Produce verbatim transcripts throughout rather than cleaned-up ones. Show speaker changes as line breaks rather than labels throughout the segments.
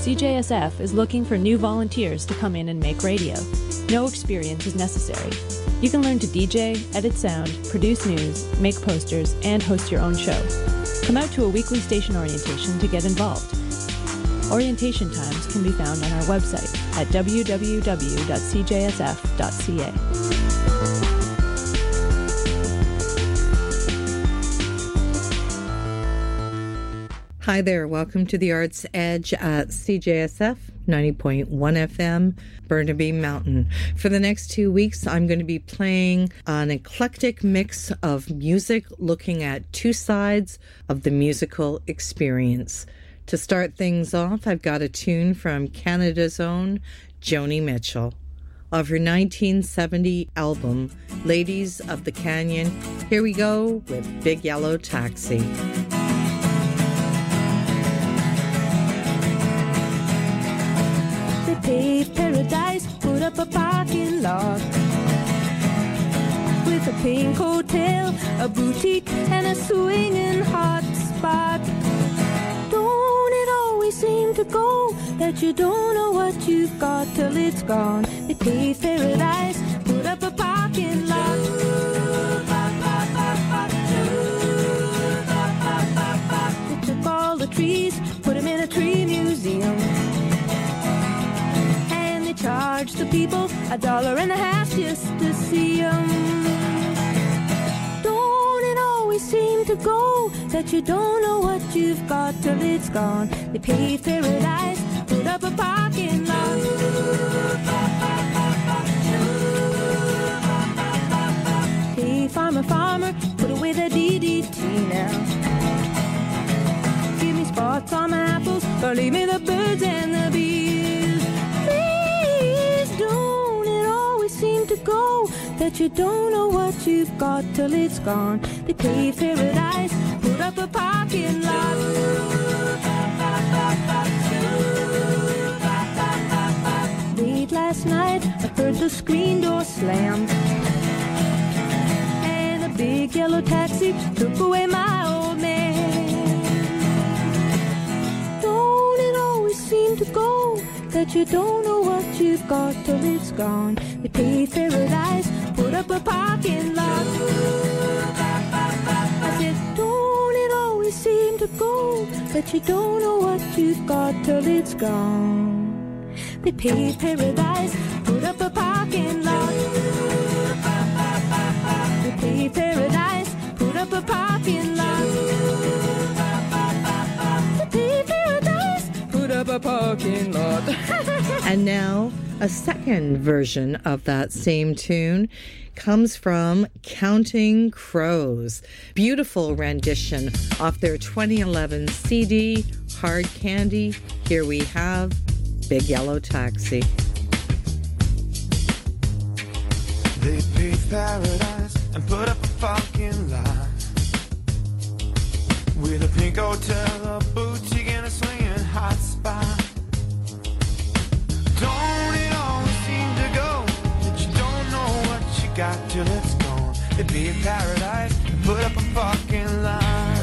C J S F is looking for new volunteers to come in and make radio. No experience is necessary. You can learn to D J, edit sound, produce news, make posters, and host your own show. Come out to a weekly station orientation to get involved. Orientation times can be found on our website at w w w dot c j s f dot c a.
Hi there, welcome to the Arts Edge at C J S F ninety point one F M, Burnaby Mountain. For the next two weeks, I'm going to be playing an eclectic mix of music looking at two sides of the musical experience. To start things off, I've got a tune from Canada's own Joni Mitchell. Of her nineteen seventy album, Ladies of the Canyon, here we go with Big Yellow Taxi.
They paved paradise, put up a parking lot with a pink hotel, a boutique, and a swinging hot spot. Don't it always seem to go that you don't know what you've got till it's gone? They paved paradise, put up a parking lot. They took all the trees, put them in a tree museum, and they charged the people a dollar and a half just to see them. Seem to go that you don't know what you've got till it's gone. They paved paradise, put up a parking lot. Hey farmer, farmer, put away the D D T now. Give me spots on my apples, or leave me the birds and the bees. Please don't it always seem to go that you don't know what you've got till it's gone. They paved paradise, put up a parking lot. Late last night, I heard the screen door slam, and a big yellow taxi took away my old man. Don't it always seem to go that you don't know what you've got till it's gone? They paved paradise, put up a parking lot. I said, don't it always seem to go that you don't know what you've got till it's gone? They paved paradise, put up a parking lot. They paved paradise, put up a parking lot. They paved paradise, put up a parking lot.
And now, a second version of that same tune comes from Counting Crows. Beautiful rendition off their twenty eleven C D, Hard Candy. Here we have Big Yellow Taxi.
They paved paradise and put up a parking lot with a pink hotel, a boutique, and a swinging hot spot. Don't it always seem to go that you don't know what you got till it's gone? They paved paradise and put up a parking lot.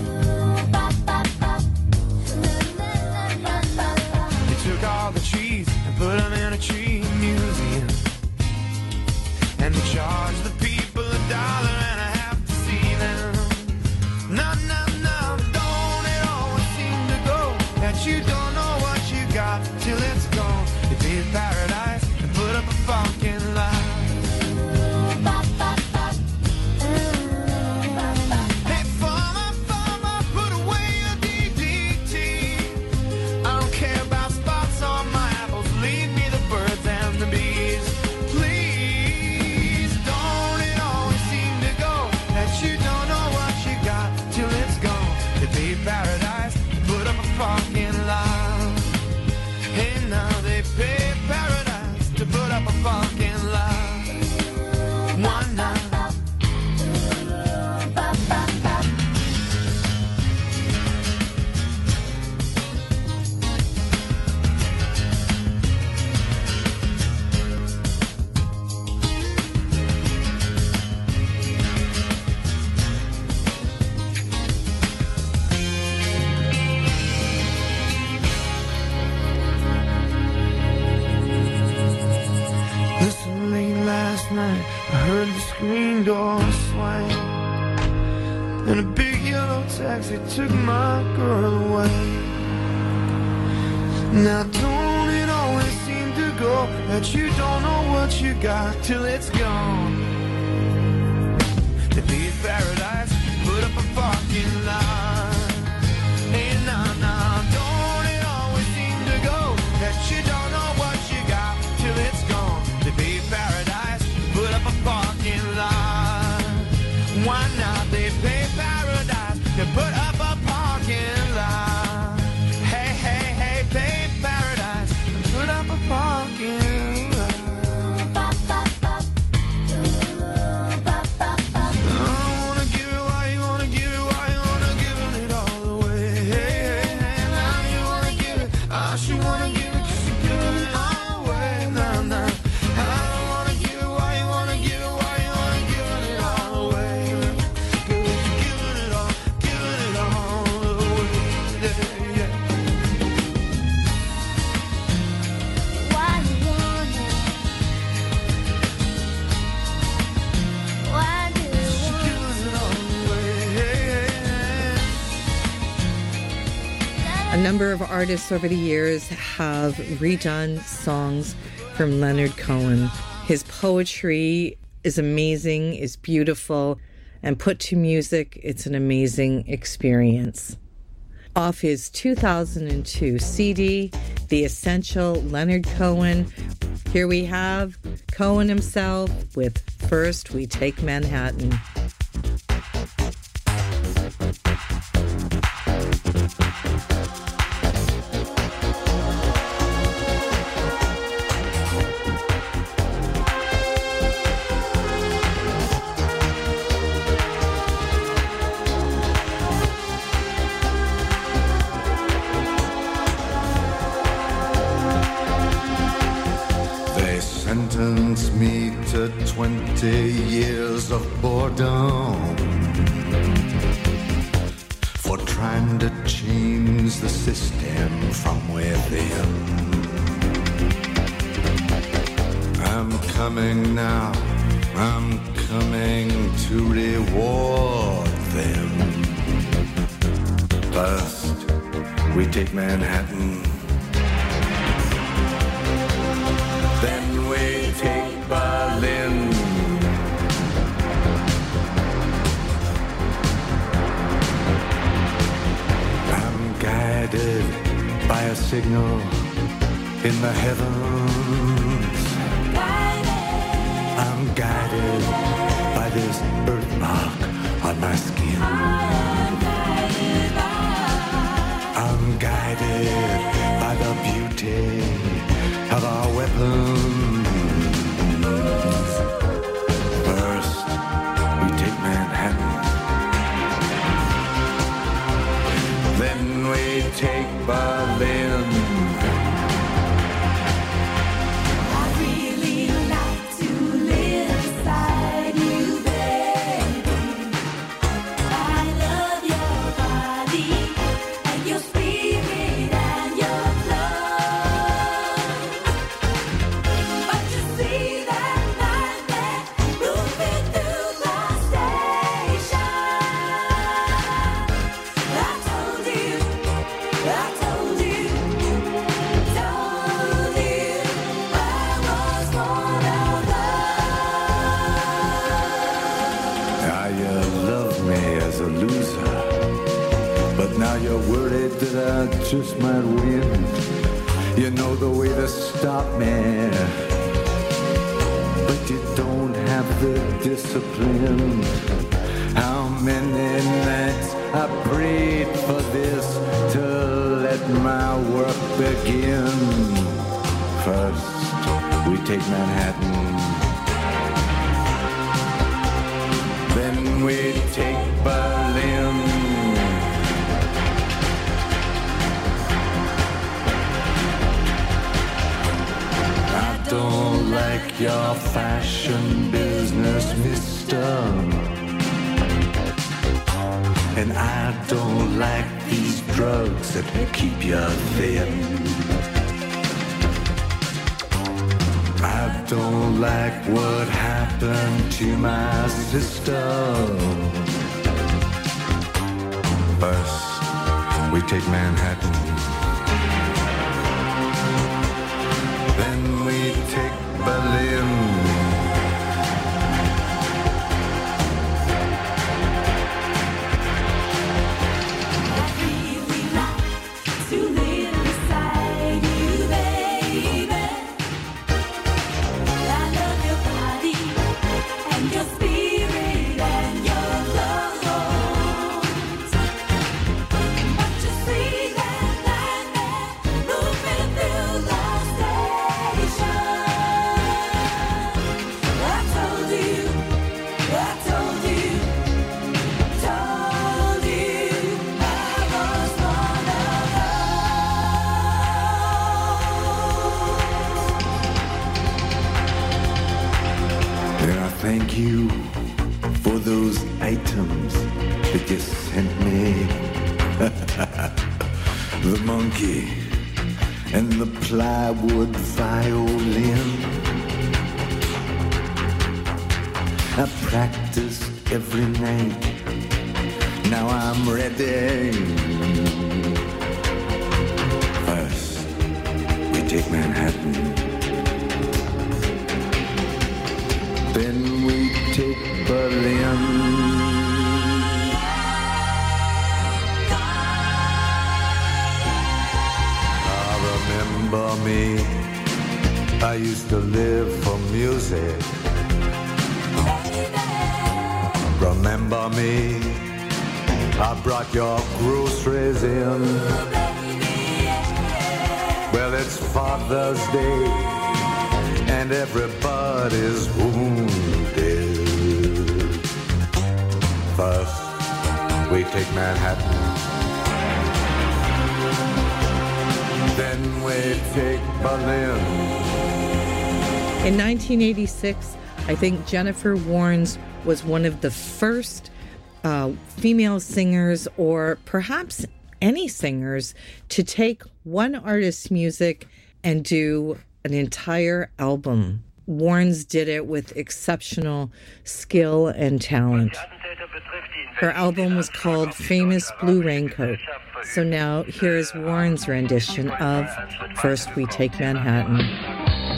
They took all the trees and put them in a tree museum, and they charged the people a dollar and a half to see them. No, no, no, don't it always seem to go that you don't know what you got till it's gone? They paved paradise and put up a parking lot. Hey farmer, farmer, put away your D D T. I don't care about spots on my apples, leave me the birds and the bees. Please, don't it always seem to go that you don't know what you got till it's gone? They paved paradise and put up a parking lot. Hey now they paved paradise to put up a parking lot. One night. screen door swang, and a big yellow taxi took my girl away. Now don't it always seem to go that you don't know what you got till it's gone? To be in paradise, put up a parking lot. Hey, nah, nah, don't it always seem to go that you don't know what you got till it's gone? To be in paradise, put up a parking lot. Why not? They pay paradise to put up a parking lot. Hey, hey, hey, pay paradise to put up a parking lot.
A number of artists over the years have redone songs from Leonard Cohen. His poetry is amazing, is beautiful, and put to music, it's an amazing experience. Off his two thousand two C D, The Essential Leonard Cohen, here we have Cohen himself with First We Take Manhattan.
Sentenced me to twenty years of boredom for trying to change the system from within. I'm coming now, I'm coming to reward them. First, we take Manhattan. Then we take Berlin. I'm guided by a signal in the heavens. I'm guided by this birthmark on my skin. I'm guided by the beauty of our weapons. First, we take Manhattan. Then we take Berlin.
I really like to live inside you, baby. I love your body and your spirit and your blood. But you see that nightmare moving through the station. I told you, I told you, told you I was one of those.
Now you love me as a loser, but now you're worried that I just might win. You know the way to stop me, but you don't have the discipline. How many nights I prayed for this to let my work begin. First, we take Manhattan. Then we take Berlin. I don't like your fashion business, mister. And I don't like these drugs that keep you thin. I don't like what happened to my sister. First, we take Manhattan. Then we take Berlin. Thank you for those items that you sent me. The monkey and the plywood violin. I practiced every night. Now I'm ready. First, we take Manhattan. Then we take Berlin. Ah, remember me, I used to live for music. Remember me, I brought your groceries in. Well, it's Father's Day and everybody's wounded. First, we take Manhattan. Then we take Berlin.
In nineteen eighty-six, I think Jennifer Warnes was one of the first uh, female singers, or perhaps any singers, to take one artist's music and do an entire album. Warnes did it with exceptional skill and talent. Her album was called Famous Blue Raincoat. So now here's Warnes' rendition of First We Take Manhattan.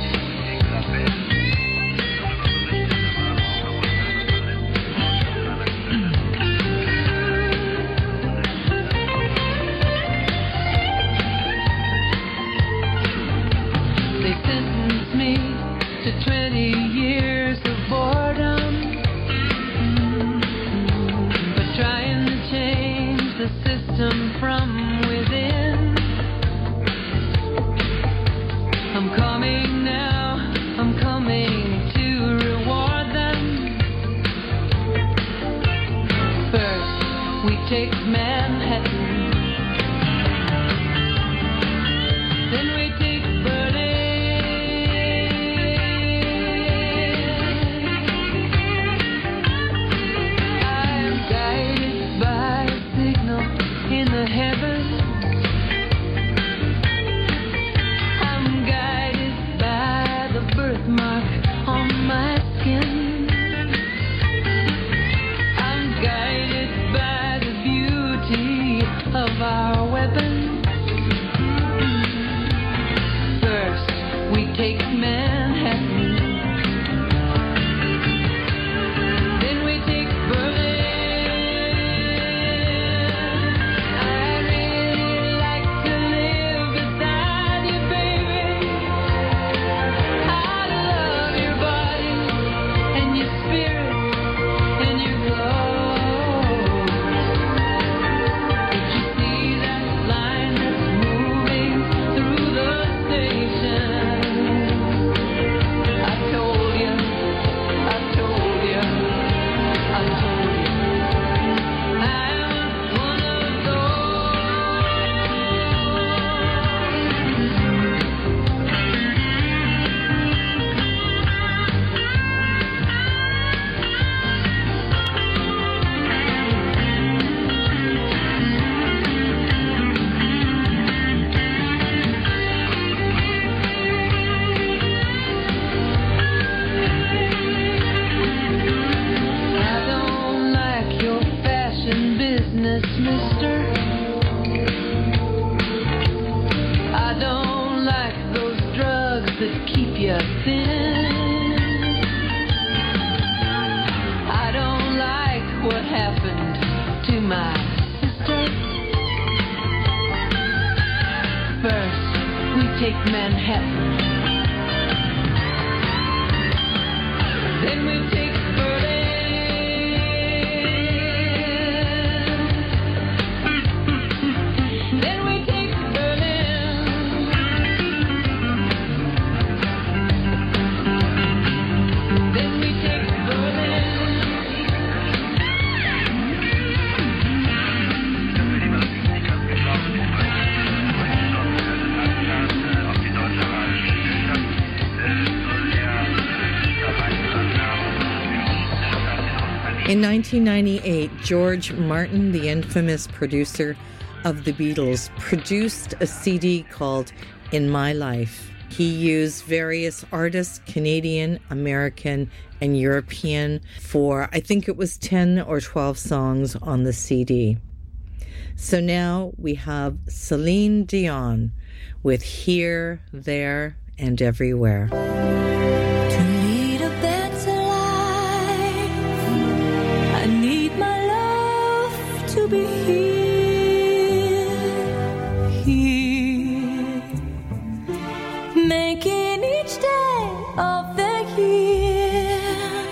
Take Manhattan, then we take Berlin. I'm guided by a signal in the heavens. I'm guided by the birthmark on my skin. I'm guided by
you thin. I don't like what happened to my sister. First, we take Manhattan. Then we take Berlin. Then we take Berlin. Then we take Berlin.
In nineteen ninety-eight, George Martin, the infamous producer of the Beatles, produced a C D called In My Life. He used various artists, Canadian, American, and European, for I think it was ten or twelve songs on the C D. So now we have Celine Dion with Here, There, and Everywhere.
To lead a better life, I need my love to be here, here, making each day of the year,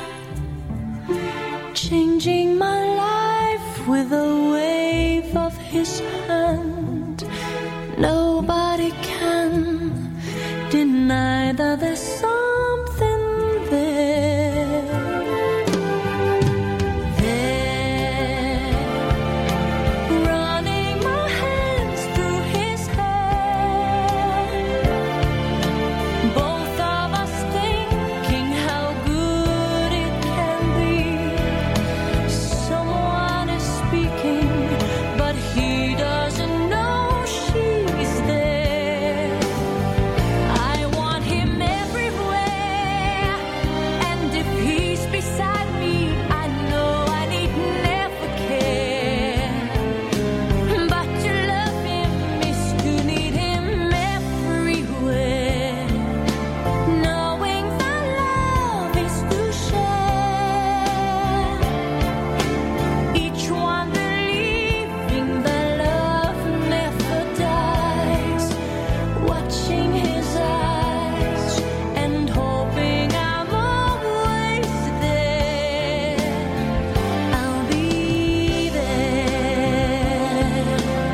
changing my life with a wave of his hand. Nobody can deny that there's something there. There, running my hands through his hair, both of us thinking how good it can be. Someone is speaking, but he doesn't know she's there. I want him everywhere, and if he's beside me, I know I need never care. But to love him is to need him everywhere, knowing that love is to share. Each one believing that love never dies, watching his eyes and hoping I'm always there. I'll be there.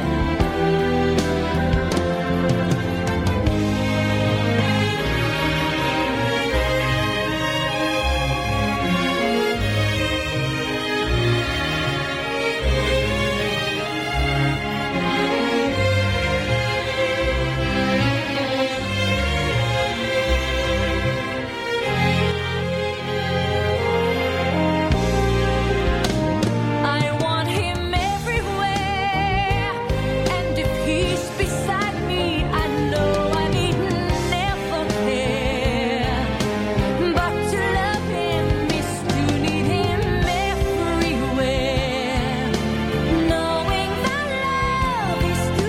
I want him everywhere, and if he's beside me, I know I need never care. But to love him is to need him everywhere, knowing that love is to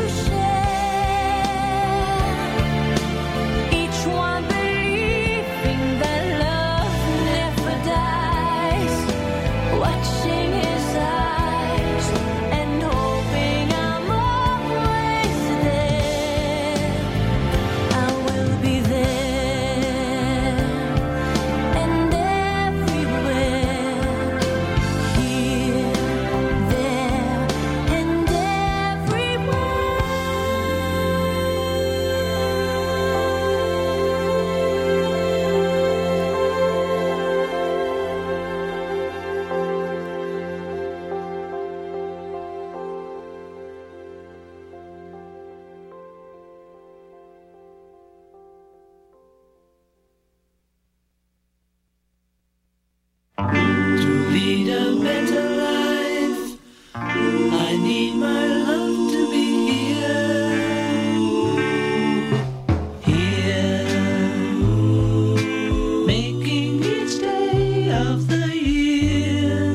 share. Each one believing that love never dies, watching his eyes and hoping I'm always there. I will be there and everywhere, here, there, and
To lead a better life, I need my love to be here, here, making each day of the year,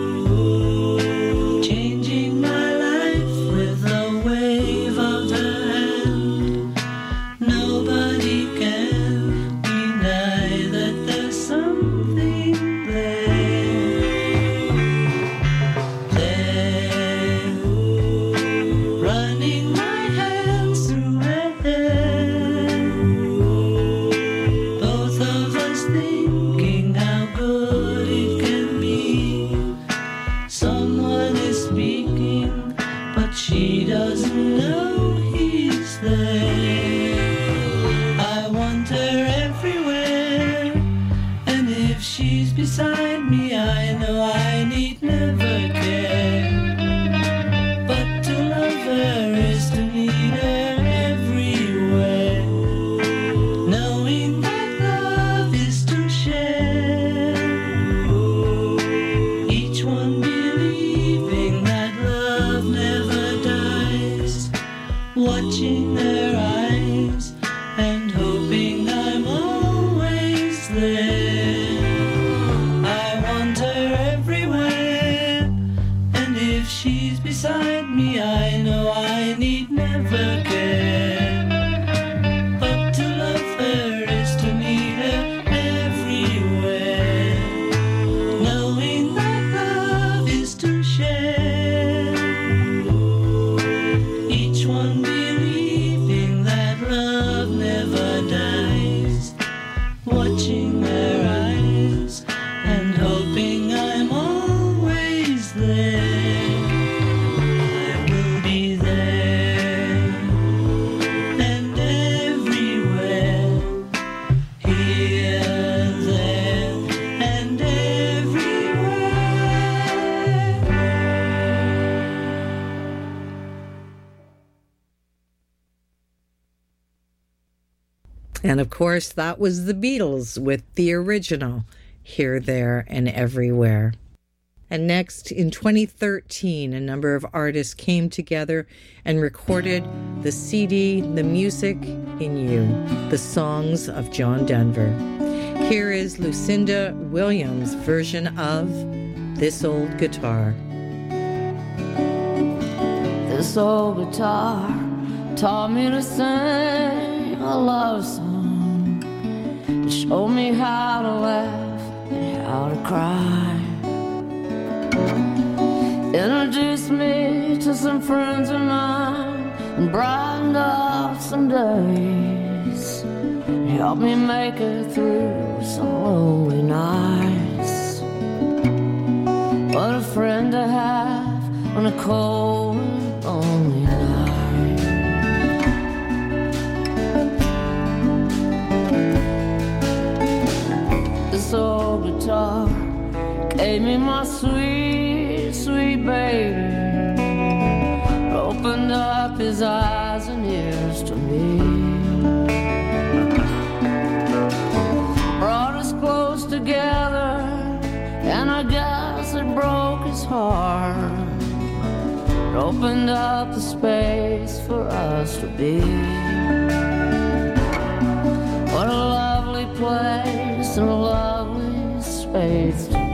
changing my life with a wave of the hand. Nobody can deny watching their eyes and hoping I'm always there. I want her everywhere, and if she's beside me, I know I need never care. But to love her is to need her everywhere, knowing that love is to share. Each one believing that love never dies, watching their eyes and hoping I'm always there. I will be there and everywhere, here, there, and everywhere.
And of course, that was the Beatles with the original Here, There, and Everywhere. And next, in twenty thirteen, a number of artists came together and recorded the C D, The Music in You, the songs of John Denver. Here is Lucinda Williams' version of This Old Guitar.
This old guitar taught me to sing a love song. It showed me how to laugh and how to cry. Introduced me to some friends of mine and brightened up some days. Helped me make it through some lonely nights. What a friend to have on a cold and lonely night. This old guitar gave me my sweet, sweet baby. Opened up his eyes and ears to me. Brought us close together, and I guess it broke his heart. It opened up the space for us to be. What a lovely place and a lovely space to be.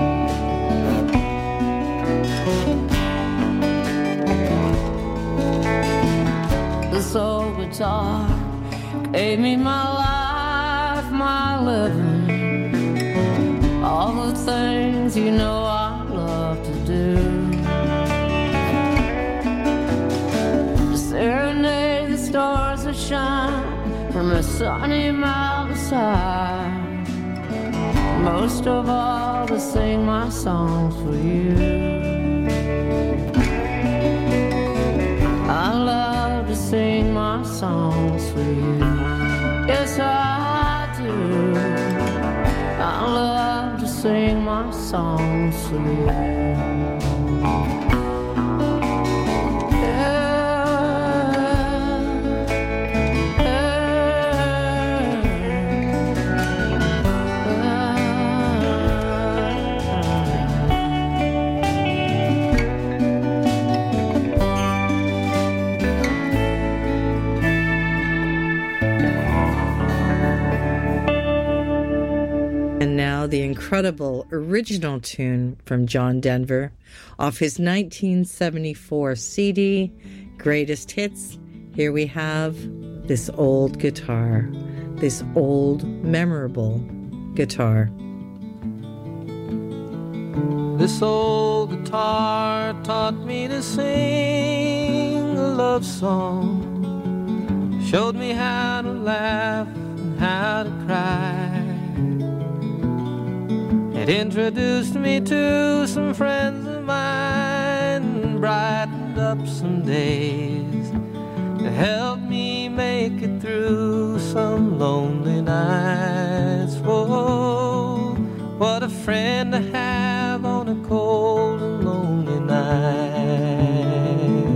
This old guitar gave me my life, my living, all the things you know I love to do. To serenade the stars that shine from a sunny mountainside. Most of all, to sing my songs for you. I love to sing my songs for you. Yes, I do. I love to sing my songs for you.
And now the incredible original tune from John Denver off his nineteen seventy-four C D, Greatest Hits. Here we have This Old Guitar, this old, memorable guitar.
This old guitar taught me to sing a love song, showed me how to laugh and how to cry. It introduced me to some friends of mine and brightened up some days. It helped me make it through some lonely nights. Whoa, what a friend to have on a cold and lonely night.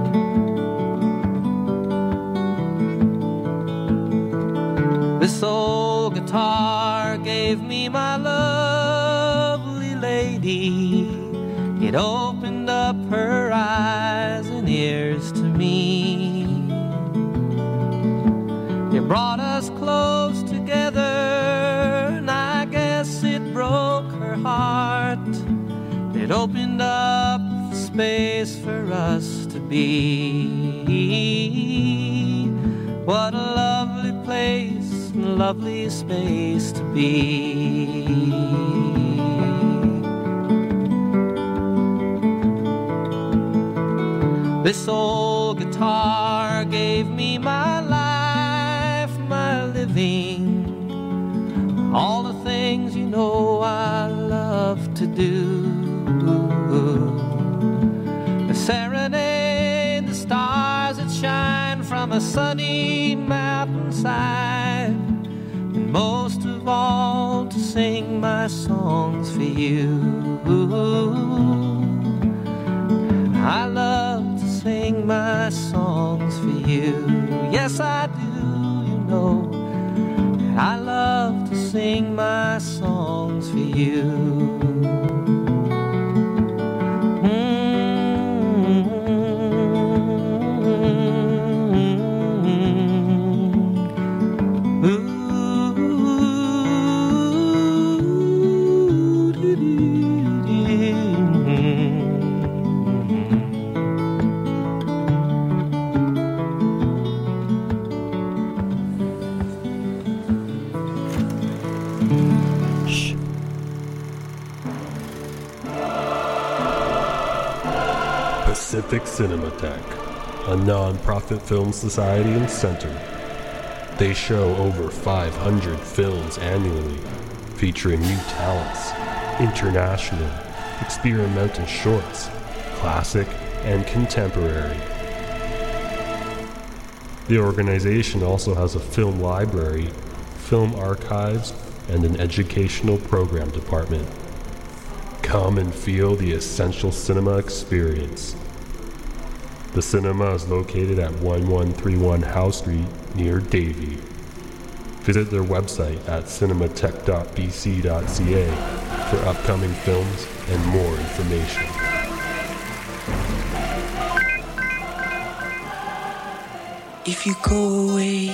This old guitar gave me my lovely lady. It opened up her eyes and ears to me. be. What a lovely place and lovely space to be. This old guitar gave me my life, my living, all the things you know I love to do. The serenade, the stars that shine from a sunny mountainside, and most of all to sing my songs for you. I love to sing my songs for you. Yes, I do, you know. I love to sing my songs for you.
Pacific Cinematheque, a non-profit film society and center. They show over five hundred films annually, featuring new talents, international, experimental shorts, classic, and contemporary. The organization also has a film library, film archives, and an educational program department. Come and feel the essential cinema experience. The cinema is located at eleven thirty-one Howe Street near Davie. Visit their website at cinematheque dot b c dot c a for upcoming films and more information.
If you go away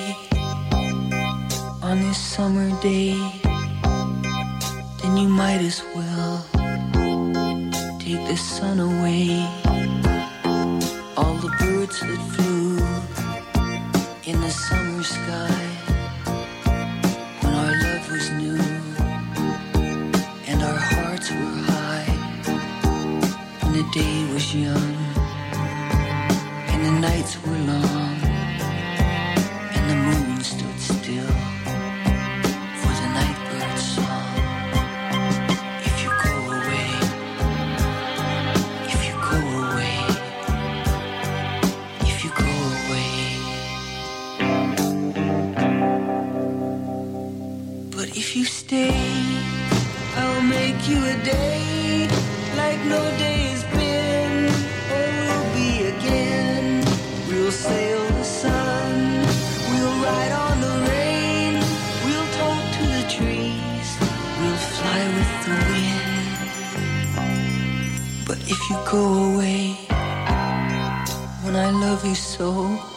on this summer day, then you might as well take the sun away. All the birds that flew in the summer sky when our love was new and our hearts were high, when the day was young and the nights were long and the moon stood still for the nightbird's song. If you go away, if you go away, if you go away. But if you stay, I'll make you a day like no day has been or will be again. We'll sail the sun, we'll ride on the rain, we'll talk to the trees, we'll fly with the wind. But if you go away when I love you so,